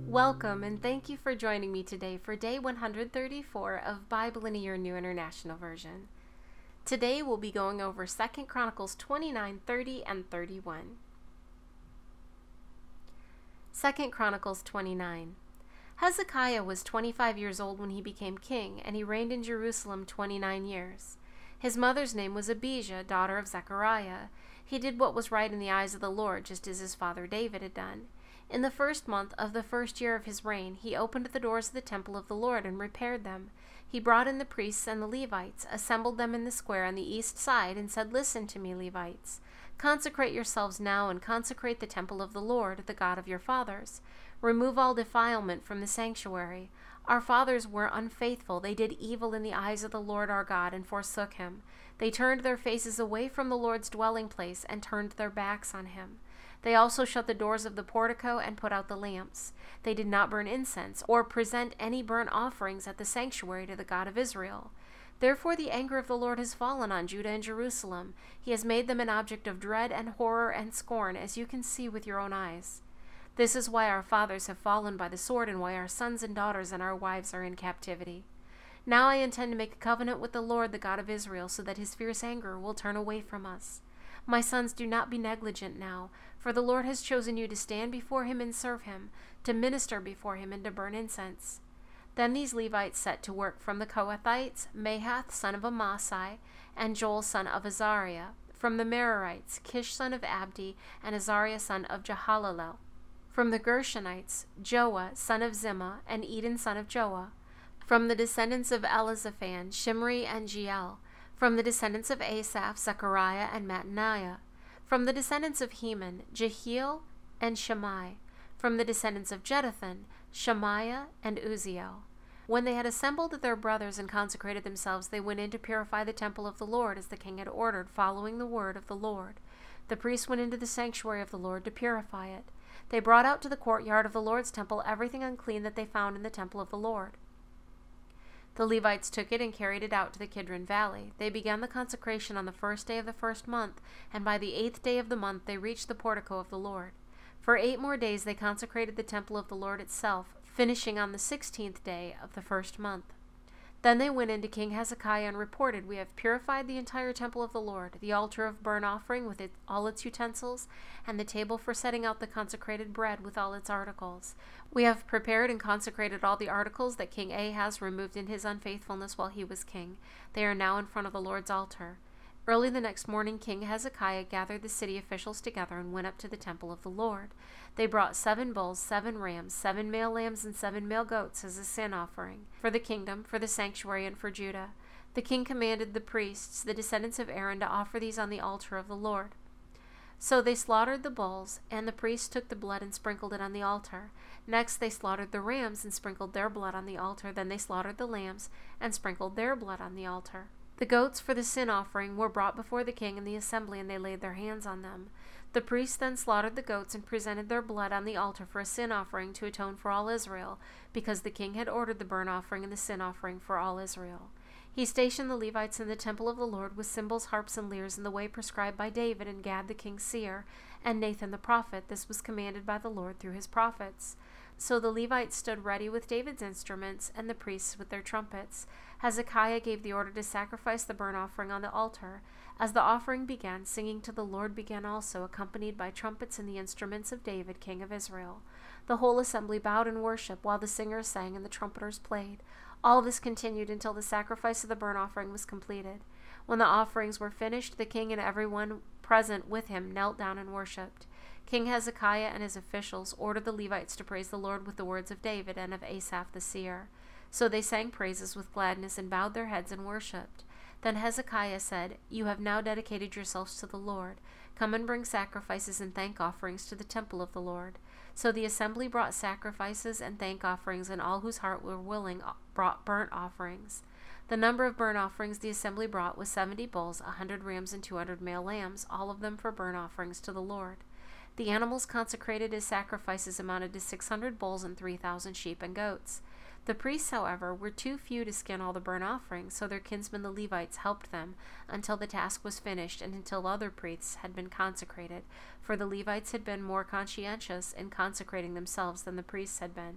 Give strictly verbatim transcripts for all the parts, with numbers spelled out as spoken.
Welcome and thank you for joining me today for day one hundred thirty-four of Bible in a Year New International Version. Today we'll be going over Second Chronicles twenty-nine, thirty, and thirty-one. Second Chronicles twenty-nine. Hezekiah was twenty-five years old when he became king, and he reigned in Jerusalem twenty-nine years. His mother's name was Abijah, daughter of Zechariah. He did what was right in the eyes of the Lord, just as his father David had done. In the first month of the first year of his reign, he opened the doors of the temple of the Lord and repaired them. He brought in the priests and the Levites, assembled them in the square on the east side, and said, "Listen to me, Levites. Consecrate yourselves now and consecrate the temple of the Lord, the God of your fathers. Remove all defilement from the sanctuary. Our fathers were unfaithful. They did evil in the eyes of the Lord our God and forsook him. They turned their faces away from the Lord's dwelling place and turned their backs on him. They also shut the doors of the portico and put out the lamps. They did not burn incense or present any burnt offerings at the sanctuary to the God of Israel. Therefore the anger of the Lord has fallen on Judah and Jerusalem. He has made them an object of dread and horror and scorn, as you can see with your own eyes. This is why our fathers have fallen by the sword and why our sons and daughters and our wives are in captivity. Now I intend to make a covenant with the Lord, the God of Israel, so that his fierce anger will turn away from us. My sons, do not be negligent now, for the Lord has chosen you to stand before him and serve him, to minister before him and to burn incense." Then these Levites set to work from the Kohathites, Mahath son of Amasai, and Joel son of Azariah; from the Merarites, Kish son of Abdi, and Azariah son of Jehalalel; from the Gershonites, Joah son of Zimmah, and Eden son of Joah; from the descendants of Elizaphan, Shimri and Jeiel; from the descendants of Asaph, Zechariah and Mattaniah; from the descendants of Heman, Jehiel and Shammai; from the descendants of Jeduthun, Shemaiah and Uzziel. When they had assembled their brothers and consecrated themselves, they went in to purify the temple of the Lord, as the king had ordered, following the word of the Lord. The priests went into the sanctuary of the Lord to purify it. They brought out to the courtyard of the Lord's temple everything unclean that they found in the temple of the Lord. The Levites took it and carried it out to the Kidron Valley. They began the consecration on the first day of the first month, and by the eighth day of the month they reached the portico of the Lord. For eight more days they consecrated the temple of the Lord itself, finishing on the sixteenth day of the first month. Then they went into King Hezekiah and reported, "We have purified the entire temple of the Lord, the altar of burnt offering with it, all its utensils, and the table for setting out the consecrated bread with all its articles. We have prepared and consecrated all the articles that King Ahaz removed in his unfaithfulness while he was king. They are now in front of the Lord's altar." Early the next morning, King Hezekiah gathered the city officials together and went up to the temple of the Lord. They brought seven bulls, seven rams, seven male lambs, and seven male goats as a sin offering, for the kingdom, for the sanctuary, and for Judah. The king commanded the priests, the descendants of Aaron, to offer these on the altar of the Lord. So they slaughtered the bulls, and the priests took the blood and sprinkled it on the altar. Next they slaughtered the rams and sprinkled their blood on the altar. Then they slaughtered the lambs and sprinkled their blood on the altar. The goats for the sin offering were brought before the king and the assembly, and they laid their hands on them. The priests then slaughtered the goats and presented their blood on the altar for a sin offering to atone for all Israel, because the king had ordered the burnt offering and the sin offering for all Israel. He stationed the Levites in the temple of the Lord with cymbals, harps, and lyres in the way prescribed by David and Gad the king's seer, and Nathan the prophet. This was commanded by the Lord through his prophets. So the Levites stood ready with David's instruments, and the priests with their trumpets. Hezekiah gave the order to sacrifice the burnt offering on the altar. As the offering began, singing to the Lord began also, accompanied by trumpets and the instruments of David, king of Israel. The whole assembly bowed in worship, while the singers sang and the trumpeters played. All this continued until the sacrifice of the burnt offering was completed. When the offerings were finished, the king and everyone present with him knelt down and worshipped. King Hezekiah and his officials ordered the Levites to praise the Lord with the words of David and of Asaph the seer. So they sang praises with gladness and bowed their heads and worshipped. Then Hezekiah said, "You have now dedicated yourselves to the Lord. Come and bring sacrifices and thank offerings to the temple of the Lord." So the assembly brought sacrifices and thank offerings, and all whose heart were willing brought burnt offerings. The number of burnt offerings the assembly brought was seventy bulls, a hundred rams, and two hundred male lambs, all of them for burnt offerings to the Lord. The animals consecrated as sacrifices amounted to six hundred bulls and three thousand sheep and goats. The priests, however, were too few to skin all the burnt offerings, so their kinsmen the Levites helped them until the task was finished and until other priests had been consecrated, for the Levites had been more conscientious in consecrating themselves than the priests had been.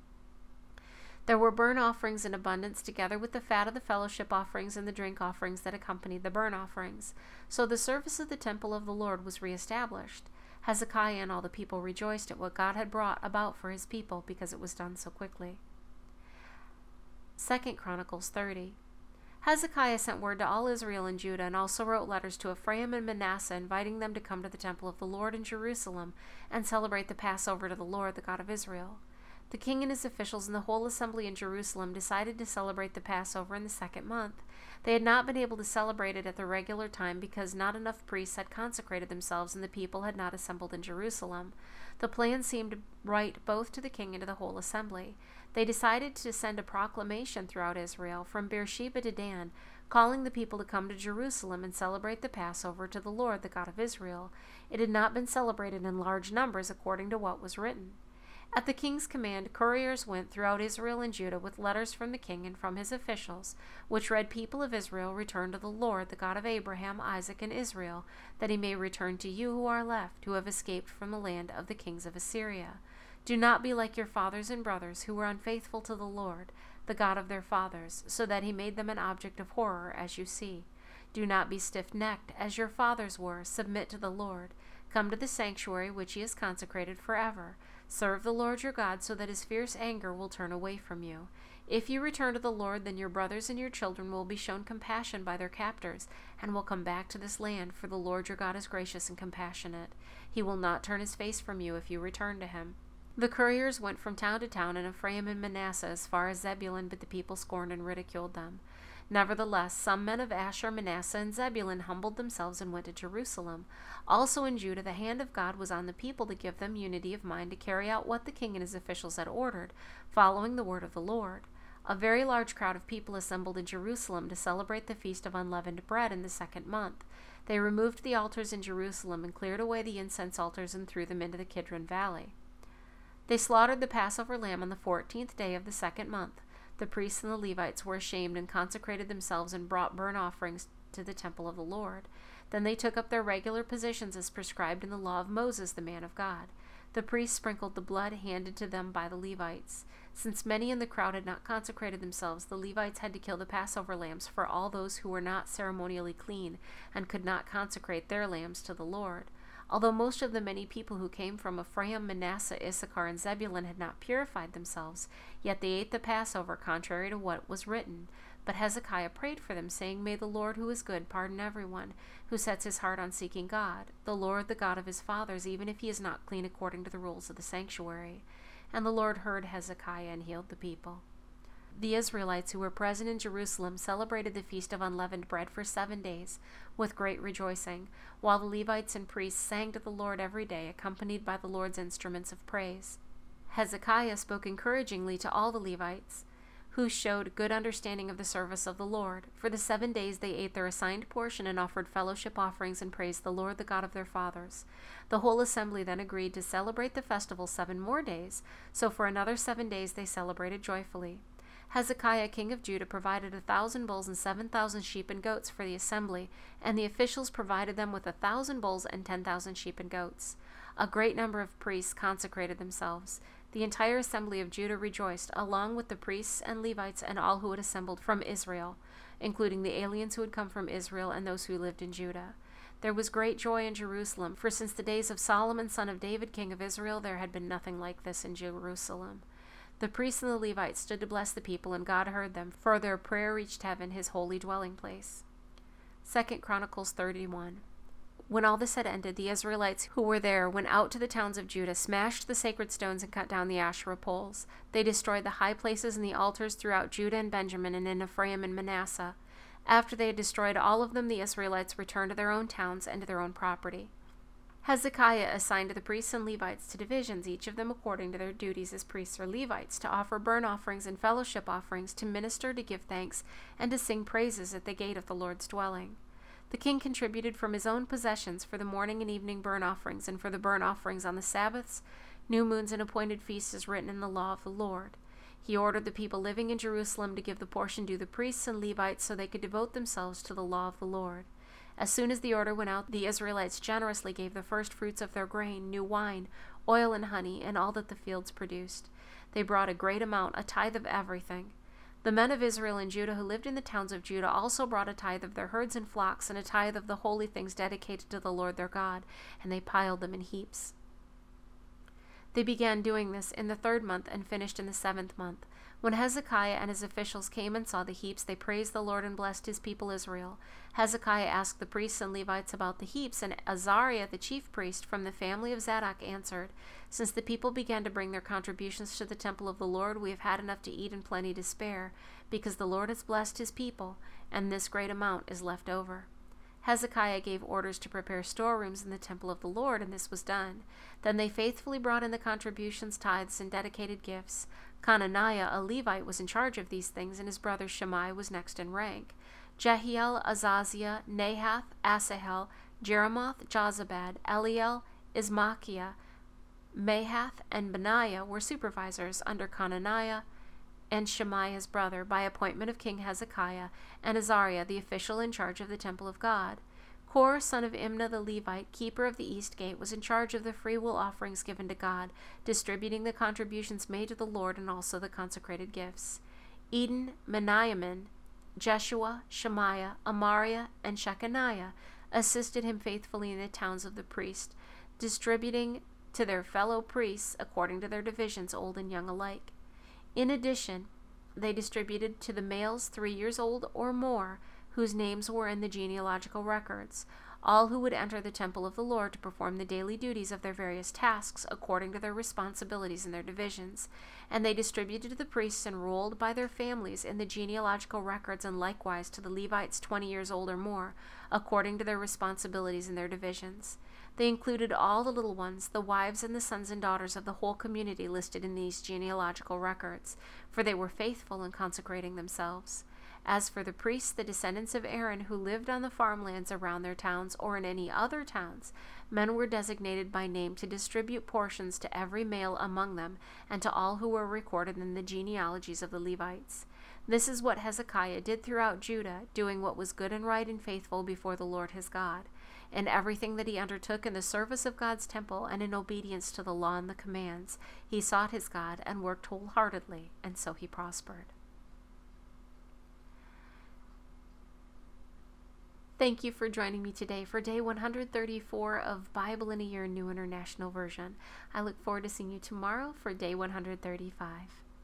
There were burnt offerings in abundance, together with the fat of the fellowship offerings and the drink offerings that accompanied the burnt offerings. So the service of the temple of the Lord was reestablished. Hezekiah and all the people rejoiced at what God had brought about for his people, because it was done so quickly. Second Chronicles thirty. Hezekiah sent word to all Israel and Judah, and also wrote letters to Ephraim and Manasseh, inviting them to come to the temple of the Lord in Jerusalem and celebrate the Passover to the Lord, the God of Israel. The king and his officials and the whole assembly in Jerusalem decided to celebrate the Passover in the second month. They had not been able to celebrate it at the regular time because not enough priests had consecrated themselves and the people had not assembled in Jerusalem. The plan seemed right both to the king and to the whole assembly. They decided to send a proclamation throughout Israel from Beersheba to Dan, calling the people to come to Jerusalem and celebrate the Passover to the Lord, the God of Israel. It had not been celebrated in large numbers according to what was written. At the king's command, couriers went throughout Israel and Judah with letters from the king and from his officials, which read, "People of Israel, return to the Lord, the God of Abraham, Isaac, and Israel, that he may return to you who are left, who have escaped from the land of the kings of Assyria. Do not be like your fathers and brothers, who were unfaithful to the Lord, the God of their fathers, so that he made them an object of horror, as you see. Do not be stiff-necked, as your fathers were. Submit to the Lord. Come to the sanctuary which he has consecrated forever. Serve the Lord your God, so that his fierce anger will turn away from you. If you return to the Lord, then your brothers and your children will be shown compassion by their captors, and will come back to this land, for the Lord your God is gracious and compassionate. He will not turn his face from you if you return to him." The couriers went from town to town in Ephraim and Manasseh as far as Zebulun, but the people scorned and ridiculed them. Nevertheless, some men of Asher, Manasseh, and Zebulun humbled themselves and went to Jerusalem. Also in Judah, the hand of God was on the people to give them unity of mind to carry out what the king and his officials had ordered, following the word of the Lord. A very large crowd of people assembled in Jerusalem to celebrate the Feast of Unleavened Bread in the second month. They removed the altars in Jerusalem and cleared away the incense altars and threw them into the Kidron Valley. They slaughtered the Passover lamb on the fourteenth day of the second month. The priests and the Levites were ashamed and consecrated themselves and brought burnt offerings to the temple of the Lord. Then they took up their regular positions as prescribed in the law of Moses, the man of God. The priests sprinkled the blood handed to them by the Levites. Since many in the crowd had not consecrated themselves, the Levites had to kill the Passover lambs for all those who were not ceremonially clean and could not consecrate their lambs to the Lord. Although most of the many people who came from Ephraim, Manasseh, Issachar, and Zebulun had not purified themselves, yet they ate the Passover contrary to what was written. But Hezekiah prayed for them, saying, "May the Lord who is good pardon everyone who sets his heart on seeking God, the Lord, the God of his fathers, even if he is not clean according to the rules of the sanctuary." And the Lord heard Hezekiah and healed the people. The Israelites who were present in Jerusalem celebrated the Feast of Unleavened Bread for seven days with great rejoicing, while the Levites and priests sang to the Lord every day, accompanied by the Lord's instruments of praise. Hezekiah spoke encouragingly to all the Levites, who showed good understanding of the service of the Lord. For the seven days they ate their assigned portion and offered fellowship offerings and praised the Lord, the God of their fathers. The whole assembly then agreed to celebrate the festival seven more days, so for another seven days they celebrated joyfully. Hezekiah, king of Judah, provided a thousand bulls and seven thousand sheep and goats for the assembly, and the officials provided them with a thousand bulls and ten thousand sheep and goats. A great number of priests consecrated themselves. The entire assembly of Judah rejoiced, along with the priests and Levites and all who had assembled from Israel, including the aliens who had come from Israel and those who lived in Judah. There was great joy in Jerusalem, for since the days of Solomon, son of David, king of Israel, there had been nothing like this in Jerusalem. The priests and the Levites stood to bless the people, and God heard them, for their prayer reached heaven, his holy dwelling place. Second Chronicles thirty-one. When all this had ended, the Israelites who were there went out to the towns of Judah, smashed the sacred stones, and cut down the Asherah poles. They destroyed the high places and the altars throughout Judah and Benjamin, and in Ephraim and Manasseh. After they had destroyed all of them, the Israelites returned to their own towns and to their own property. Hezekiah assigned the priests and Levites to divisions, each of them according to their duties as priests or Levites, to offer burnt offerings and fellowship offerings, to minister, to give thanks, and to sing praises at the gate of the Lord's dwelling. The king contributed from his own possessions for the morning and evening burnt offerings, and for the burnt offerings on the Sabbaths, new moons, and appointed feasts as written in the law of the Lord. He ordered the people living in Jerusalem to give the portion due the priests and Levites so they could devote themselves to the law of the Lord. As soon as the order went out, the Israelites generously gave the first fruits of their grain, new wine, oil and honey, and all that the fields produced. They brought a great amount, a tithe of everything. The men of Israel and Judah who lived in the towns of Judah also brought a tithe of their herds and flocks, and a tithe of the holy things dedicated to the Lord their God, and they piled them in heaps. They began doing this in the third month and finished in the seventh month. When Hezekiah and his officials came and saw the heaps, they praised the Lord and blessed his people Israel. Hezekiah asked the priests and Levites about the heaps, and Azariah, the chief priest from the family of Zadok, answered, "Since the people began to bring their contributions to the temple of the Lord, we have had enough to eat and plenty to spare, because the Lord has blessed his people, and this great amount is left over." Hezekiah gave orders to prepare storerooms in the temple of the Lord, and this was done. Then they faithfully brought in the contributions, tithes, and dedicated gifts. Conaniah, a Levite, was in charge of these things, and his brother Shammai was next in rank. Jehiel, Azaziah, Nahath, Asahel, Jeremoth, Jozabad, Eliel, Ismachiah, Mahath, and Benaiah were supervisors under Conaniah and Shammai his brother, by appointment of King Hezekiah, and Azariah, the official in charge of the temple of God. Kor, son of Imnah the Levite, keeper of the east gate, was in charge of the freewill offerings given to God, distributing the contributions made to the Lord and also the consecrated gifts. Eden, Meniamin, Jeshua, Shemaiah, Amariah, and Shechaniah assisted him faithfully in the towns of the priests, distributing to their fellow priests according to their divisions, old and young alike. In addition, they distributed to the males three years old or more, whose names were in the genealogical records, all who would enter the temple of the Lord to perform the daily duties of their various tasks according to their responsibilities in their divisions. And they distributed to the priests enrolled by their families in the genealogical records, and likewise to the Levites twenty years old or more, according to their responsibilities in their divisions. They included all the little ones, the wives and the sons and daughters of the whole community listed in these genealogical records, for they were faithful in consecrating themselves. As for the priests, the descendants of Aaron, who lived on the farmlands around their towns or in any other towns, men were designated by name to distribute portions to every male among them and to all who were recorded in the genealogies of the Levites. This is what Hezekiah did throughout Judah, doing what was good and right and faithful before the Lord his God. In everything that he undertook in the service of God's temple and in obedience to the law and the commands, he sought his God and worked wholeheartedly, and so he prospered. Thank you for joining me today for day one hundred thirty-four of Bible in a Year, New International Version. I look forward to seeing you tomorrow for day one hundred thirty-five.